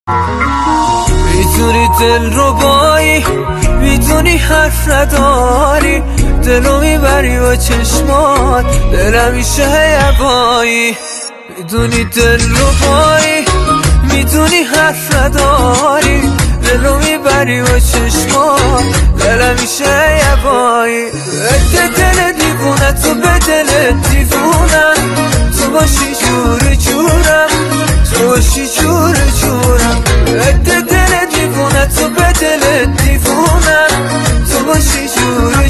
میتونی دل رو بایی، میتونی حرف نداری، دلو میبری با چشمات، دلم میشه هیبایی. میدونی دل رو بایی، میدونی حرف نداری، دلو میبری با چشمات، دلم میشه هیبایی. دل دیوونه تو به دل دیوونم، تو باشی جور جورم، تو باشی جور جورم. دل دیوونه تو به دل دیوونم، تو باشی جور